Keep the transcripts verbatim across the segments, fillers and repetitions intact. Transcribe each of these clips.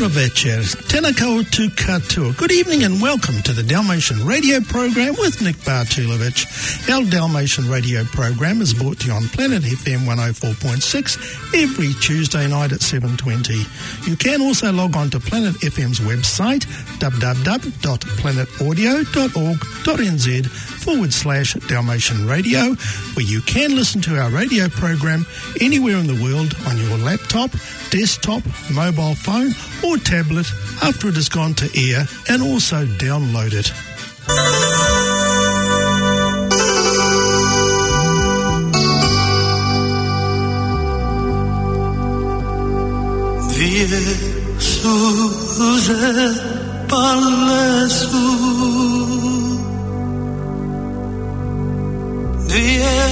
Dobro večer, Tenako tu katoa. Good evening and welcome to the Dalmatian Radio Program with Nick Bartulovic. Our Dalmatian Radio Program is brought to you on Planet F M one oh four point six every Tuesday night at seven twenty. You can also log on to Planet F M's website, www.planetaudio.org.nz forward slash Dalmatian Radio, where you can listen to our radio program anywhere in the world on your laptop, desktop, mobile phone or tablet after it has gone to air, and also download it. Dvije suze pale su, dvije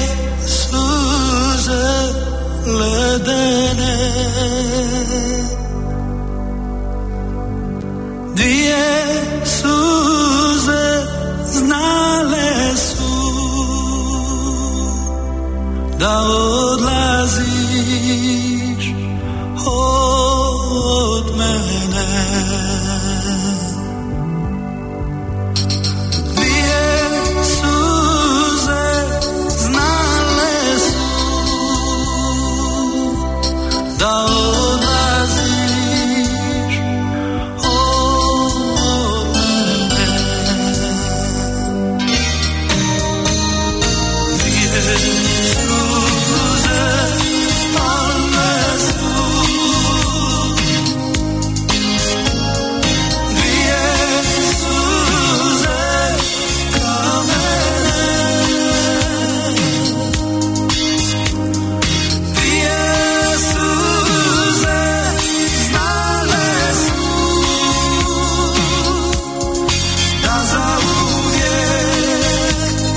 suze ledene, dvije suze znale su da odlaziš od mene. Dvije suze znale su da odlaziš od mene. Dvije suze pale su, dvije suze kamene, dvije suze znale su da zauvijek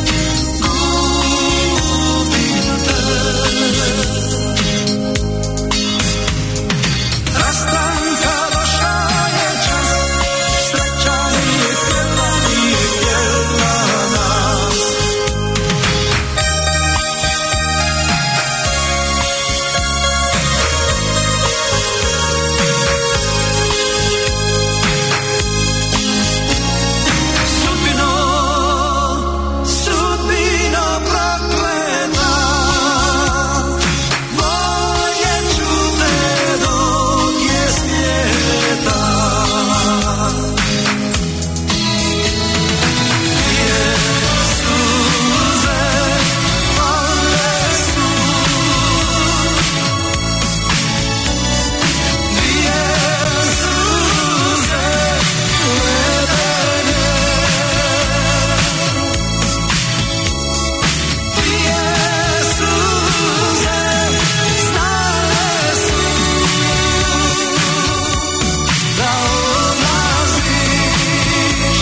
gubim te. Rastanka došao je čas, sreća nije htjela, nije htjela nas. Sudbino, sudbino prokleta, voljet ću te dok je svijeta. Dvije suze pale su, dvije suze ledene, dvije suze znale su da odlaziš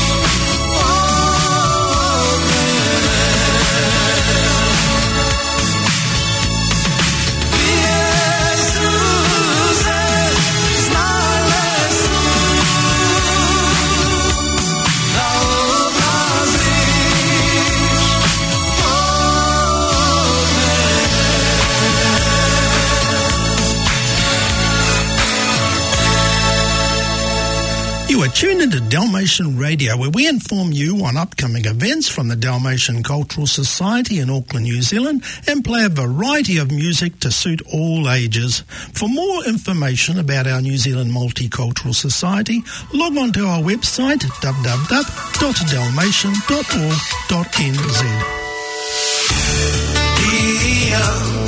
od mene. Dvije suze znale su da odlaziš You are tuned into Dalmatian Radio, where we inform you on upcoming events from the Dalmatian Cultural Society in Auckland, New Zealand, and play a variety of music to suit all ages. For more information about our New Zealand Multicultural Society, log on to our website, w w w dot dalmatian dot org dot n z. Ti i ja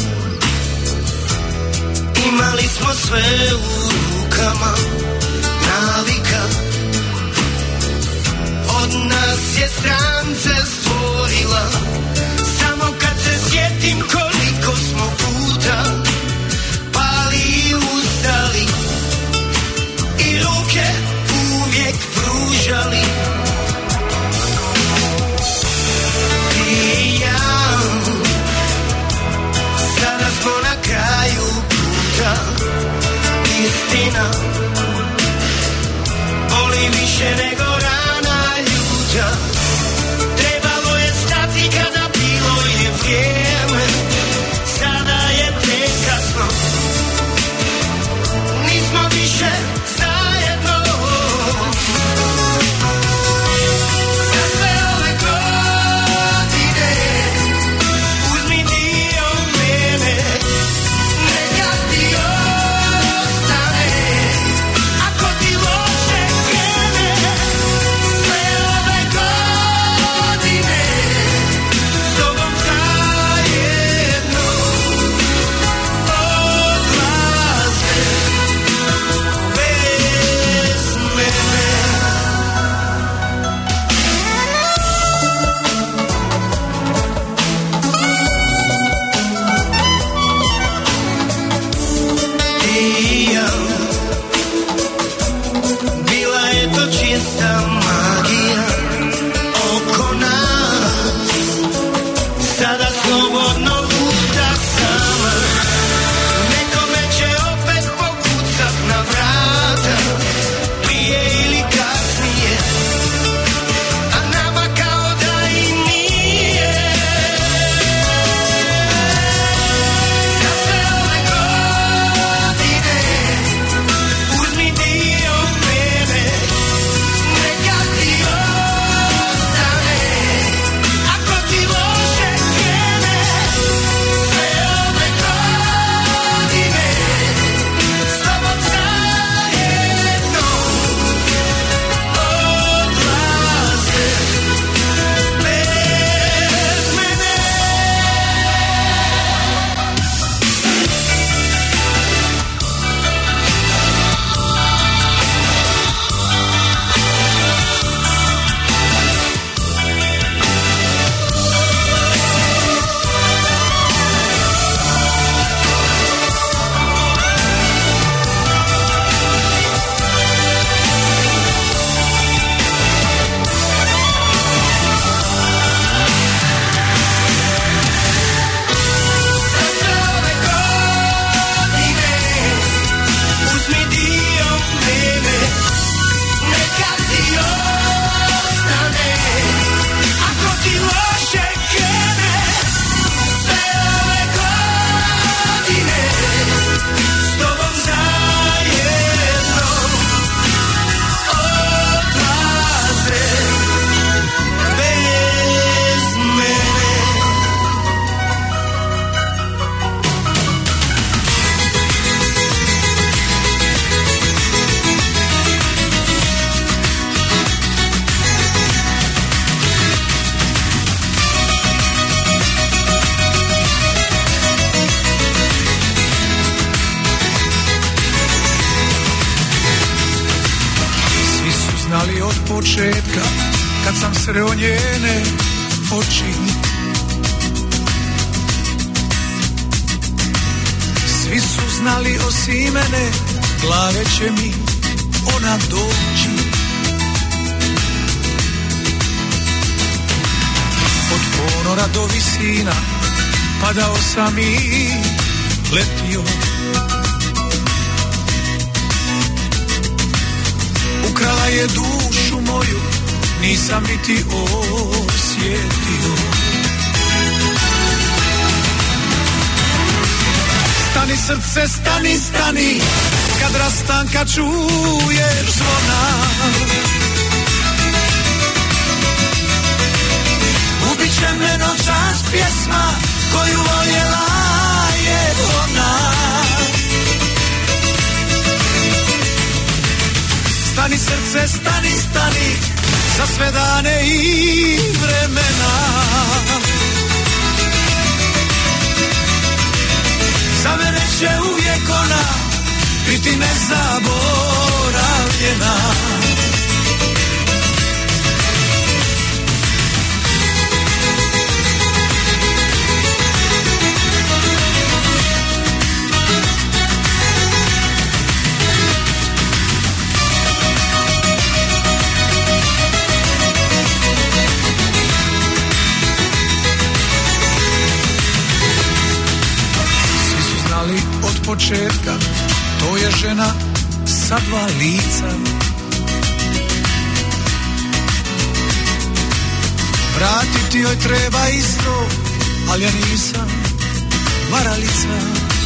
imali smo sve u rukama, navika od nas je strance stvorila. Samo kad se sjetim koliko smo puta pali i ustali i ruke uvijek pružali. Ti i ja sada smo na kraju puta. Istina boli više nego rana ljuta. Trebalo je stati kada bilo je vrijeme. Sada je tek kasno. Nismo više zajedno. početka, kad sam sreo njene oči. Svi su znali osim mene, glave će mi ona doći. Od ponora do visina padao sam i letio. Ukrala je dušu moju, nisam niti osjetio. Stani srce, stani, stani, kad rastanka čuješ zvona. Ubit će me noćas pjesma koju voljela je ona. Stani srce, stani, stani, za sve dane i vremena. Za mene će uvijek ona biti nezaboravljena. Početka, to je žena sa dva lica. Vratiti joj treba isto, ali ja nisam varalica.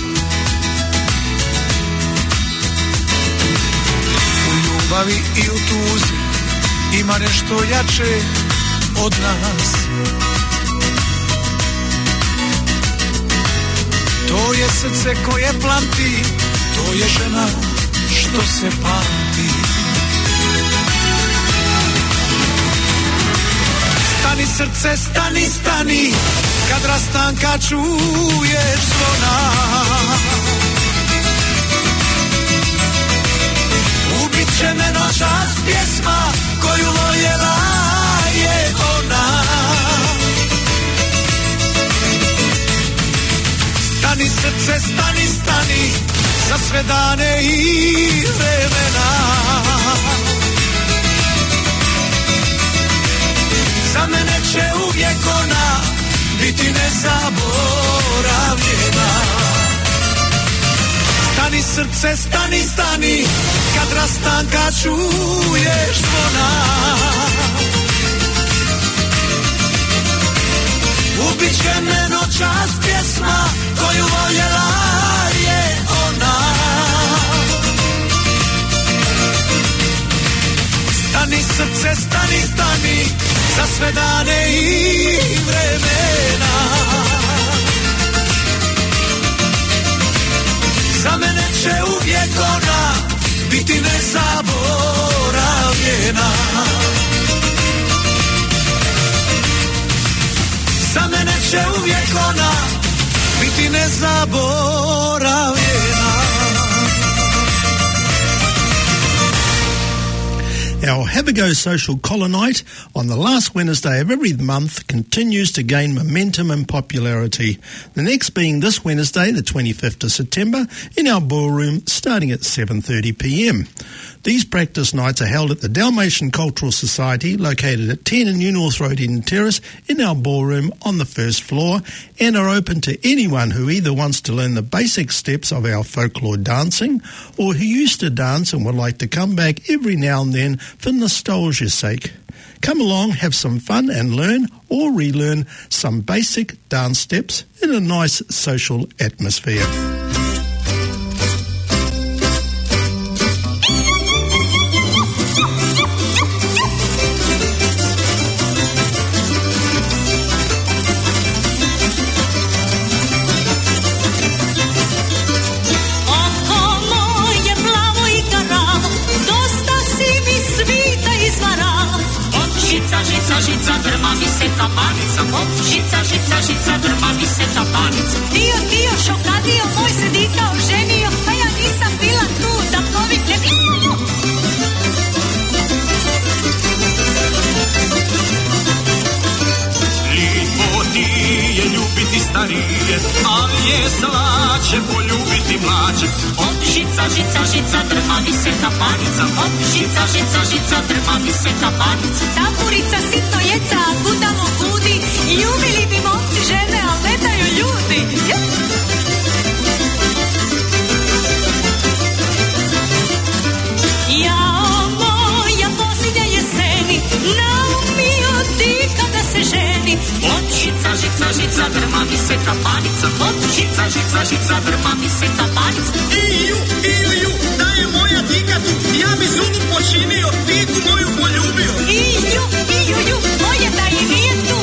U ljubavi i u tuzi ima nešto jače od nas. To je srce koje plamti, to je žena što se pamti. Stani srce, stani, stani, kad rastanka čuješ zvona. Ubit će me noćas pjesma koju voljela je ona. Stani srce, stani, stani, za sve dane i vremena. Za mene će uvijek ona biti nezaboravljena. Stani srce, stani, stani, kad rastanka čuješ zvona. Ubit će me noćas pjesma koju voljela je ona. Stani srce, stani, stani, za sve dane i vremena. Za mene će uvijek ona biti nezaboravljena. Za mene će uvijek ona biti nezaboravljena. Our Have a Go Social Collar Night on the last Wednesday of every month continues to gain momentum and popularity. The next being this Wednesday, the twenty-fifth of September, in our ballroom starting at seven thirty p m. These practice nights are held at the Dalmatian Cultural Society, located at ten New North Road in Terrace, in our ballroom on the first floor, and are open to anyone who either wants to learn the basic steps of our folklore dancing, or who used to dance and would like to come back every now and then for nostalgia's sake. Come along, have some fun and learn or relearn some basic dance steps in a nice social atmosphere. Žica, drma mi se kapanica, hop, žica, žica, žica, drma mi se kapanica. Dio, dio, šokadio, moj se dika oženio, a ja nisam bila tu da covid ne bi... starije, ali je slače poljubiti mlađe. Od žica, žica, žica, drma mi se kapanica. Od žica, žica, žica, drma mi se kapanica. Tapurica sitno jeca, a gudalo gudi. Ljubili bi momci žene, a ne daju ljudi. Jao moja posljednja jeseni, naumio ti kada se ženi. Od žica, žica, žica, drma mi se kapanica. Od žica, žica, žica, drma mi se kapanica. Iju, iju, iju, da je moja dika tu, ja bi zulu počinio, diku moju poljubio. Iju, iju, iju, moje da i nije tu.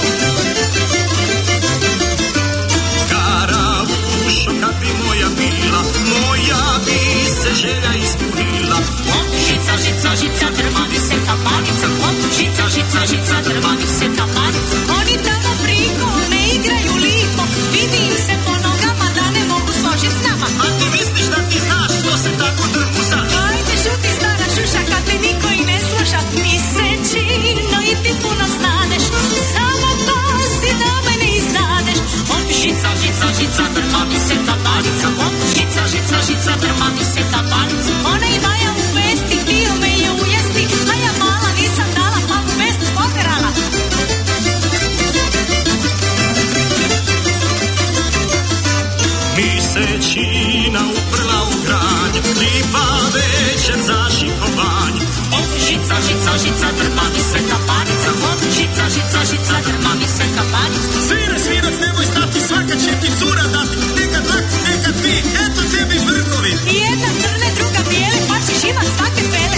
Karavušo, kad bi moja bila, moja bi se želja ispunila. Od žica, žica, žica, drma mi se kapanica. Od žica, žica, žica, drma mi se kapanica. Oni tamo priko ne igraju lipo, vidi im se po nogama da ne mogu složiti s nama. A ti misliš da ti znaš što se tako drmusaš? Ajde šuti stara šuša kad te niko i ne sluša. Misečino i ti puno znadeš, samo pazi da me ne iznadeš. Od žica, žica, žica, drma mi se kapanica. Od žica, žica, žica, drma mi se kapanica. Ona i Maja u vesti, htio me je ujesti, a ja mala nisam dala pa mu vestu poperala. Misečina uprla u granje, lipa večer za šikovanje. Od žica, žica, žica, drma mi se kapanica. Od žica, žica, žica, drma mi se kapanica. Svire, svirac, nemoj stati, svaka će ti cura dati. Nekad lako, nekad ti, eto tebi vrkovi. I jedna crne, druga bijele, pa ćeš imat svake pele.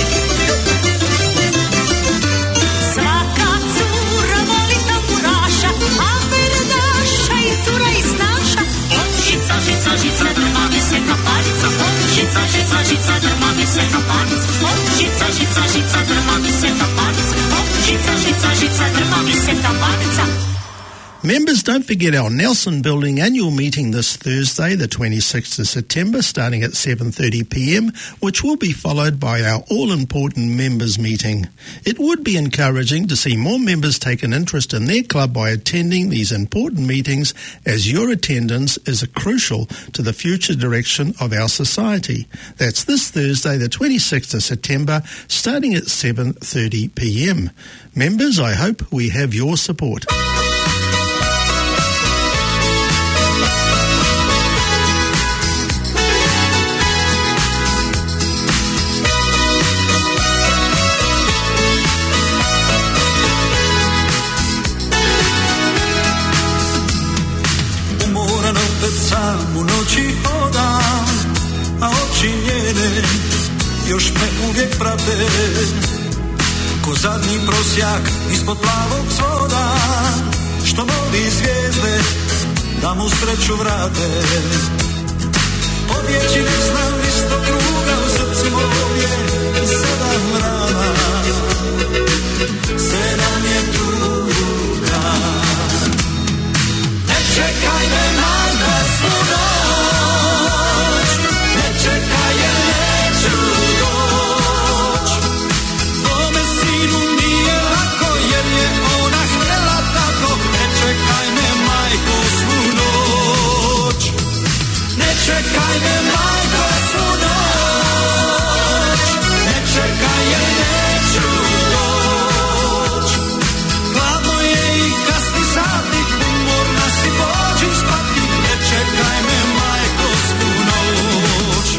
Svaka cura voli tamburaša, a verdaša i cura i snaša. Od žica, žica, žica, drma mi se kapanica. Od žica, žica, žica, drma mi se kapanica. Od žica, žica, žica, drma mi se kapanica. Od žica, žica, žica, drma mi se kapanica. Members, don't forget our Nelson Building annual meeting this Thursday, the twenty-sixth of September, starting at seven thirty p m, which will be followed by our all-important members meeting. It would be encouraging to see more members take an interest in their club by attending these important meetings, as your attendance is crucial to the future direction of our society. That's this Thursday, the twenty-sixth of September, starting at seven thirty p m. Members, I hope we have your support. Sam u noći hodam, a oči njene još me uvijek prate. Ko zadnji prosjak ispod plavog svoda, što moli zvijezde da mu sreću vrate. Pobjeći ne znam isto kruga, u srcu moje sedam rana, sedam je tuga. Ne čekaj me majka svu noć, ne čekaj je neću doć. Tome sinu nije lako jer je ona htjela tako. Ne čekaj me majko svu noć, ne čekaj me majko svu noć, ne čekaj je neću doć. Hladno je i kasni sati, umorna si pođi spati. Ne čekaj me majko svu noć.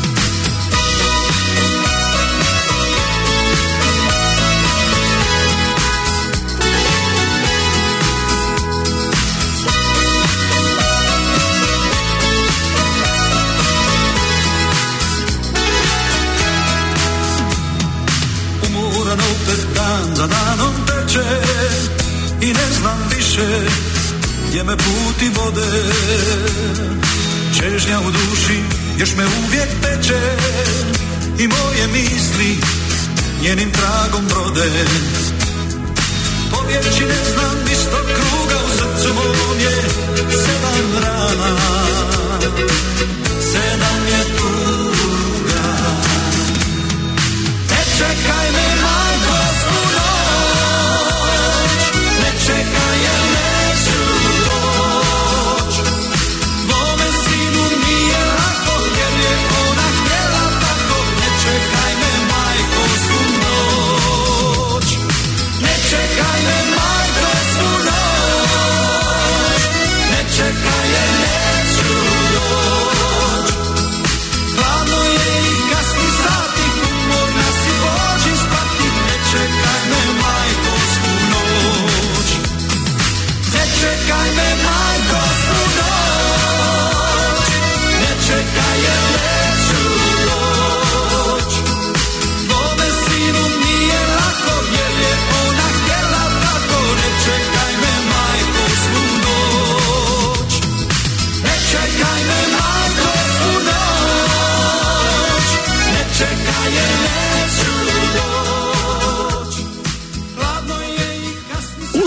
Umoran opet dan za danom teče i ne znam više gdje me puti vode. Čežnja u duši još me uvijek peče i moje misli njenim tragom brode. Pobjeći ne znam isto kruga, u srcu mom je sedam rana, sedam je tuga. Ne čekaj me majko svu noć, ne čekaj je neću doć.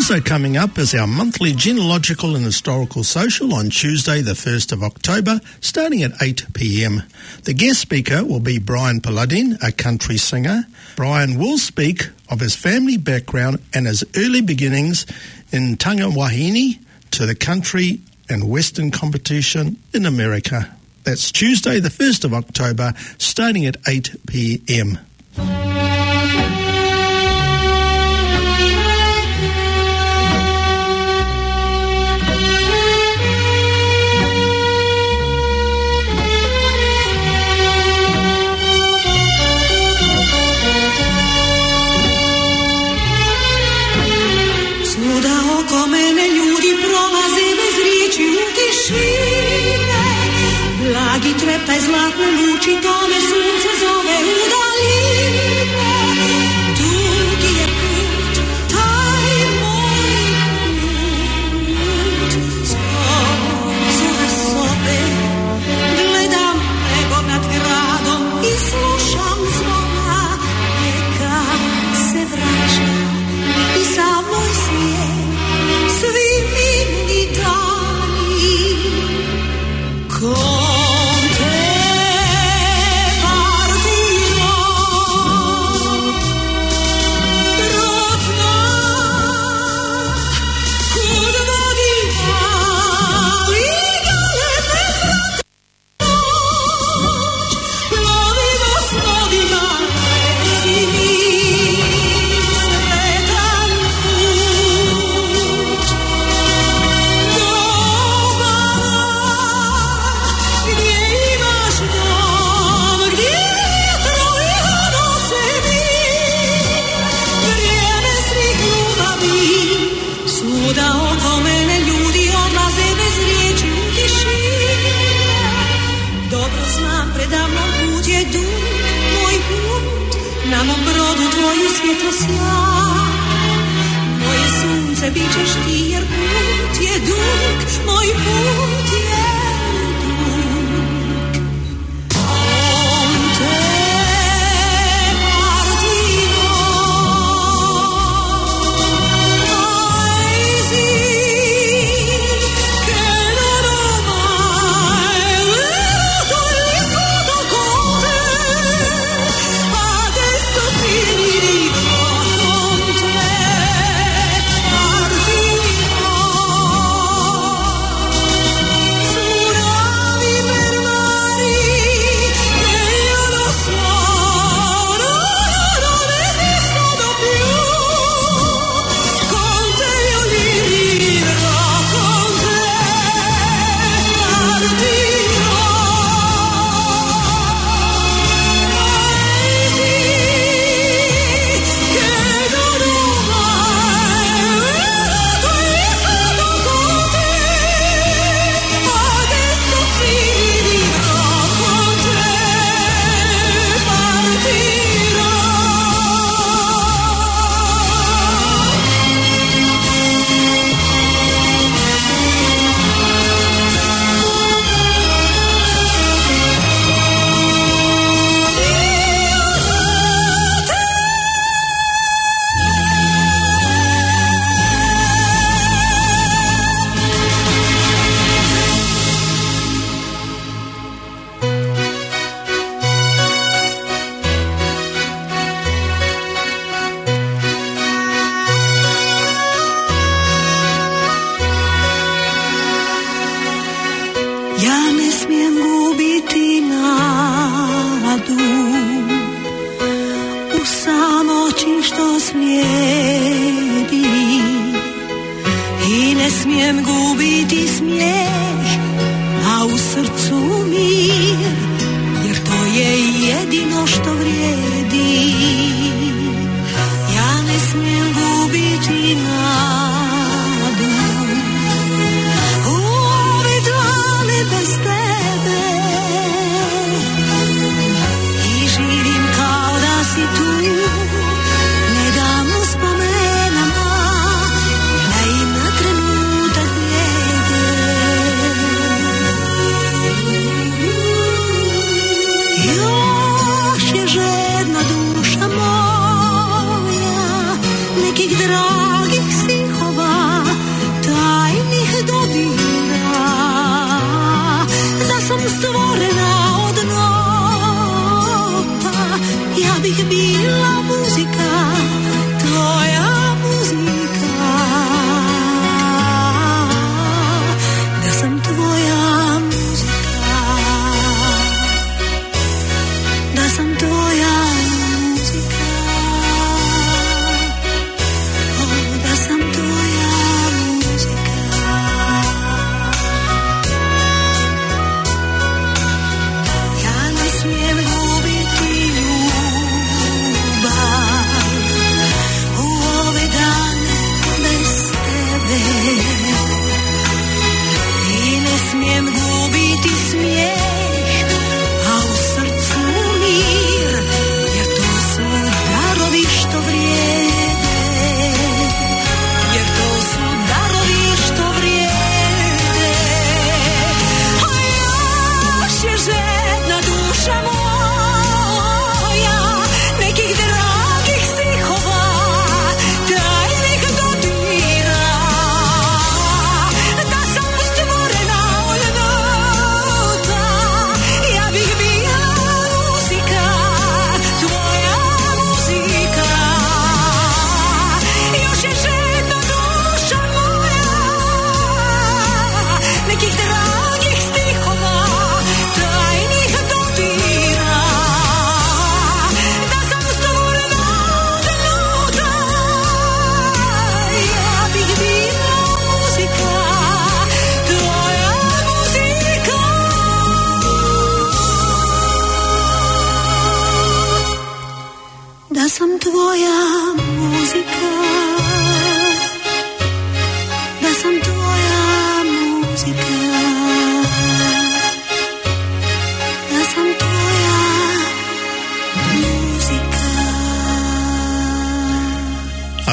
Also coming up is our monthly genealogical and historical social on Tuesday the first of October, starting at eight p m. The guest speaker will be Brian Palladin, a country singer. Brian will speak of his family background and his early beginnings in Tangawahine to the country and Western competition in America. That's Tuesday the first of October, starting at eight p m. Oko mene ljudi prolaze bez riječi u tišine. Blagi treptaj zlatne luči, tome sunce zove u daljine. Dugi je put, taj moj put. Zove sobe, gledam nebo nad gradom i slušam zvona. Neka se vraća i sam moj svijet. Svi mirni dani, con te partirò, drotna, kud vodi mali galebe noć, plovimo s novima reci mi sretan put. Svuda oko mene ljudi odlaze bez riječi u tišine. Dobro znam, predavno put je dug, moj put, na mom brodu tvoju svjetlo sjaj. Moje sunce bit ćeš ti jer put je dug, moj put je dug. Con te Trenutak vrijede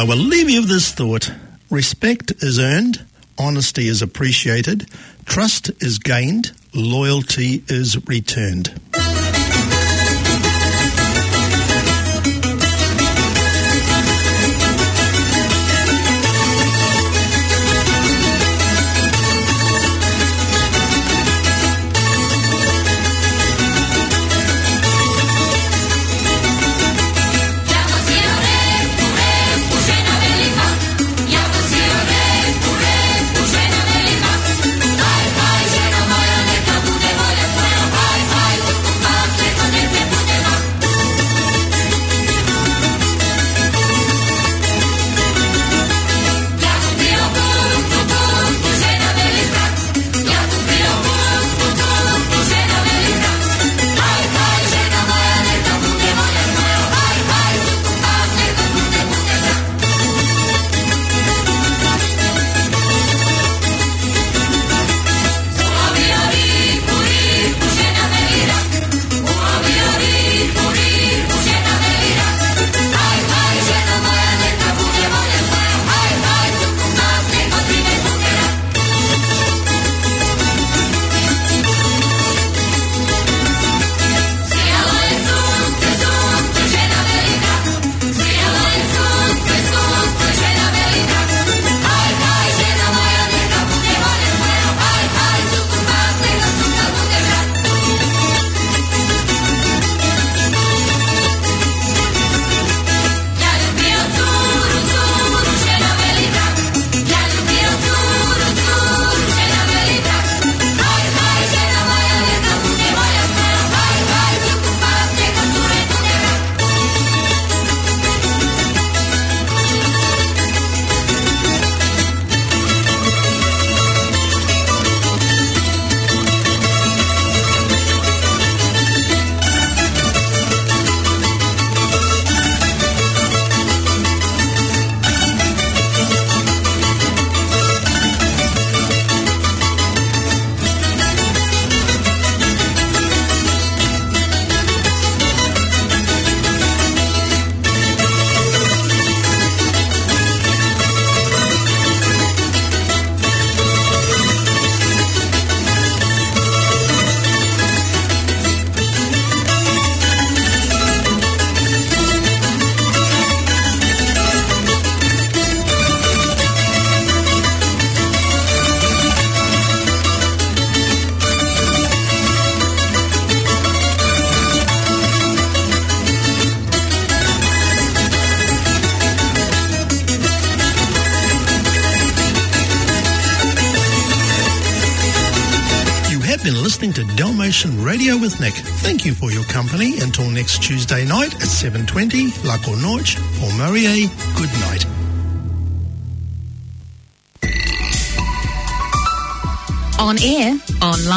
will leave you with this thought. Respect is earned, honesty is appreciated, trust is gained, loyalty is returned. Listening to Dalmatian Radio with Nick. Thank you for your company. Until next Tuesday night at seven twenty, La Cornoche, pour Marie, good night. On air, online.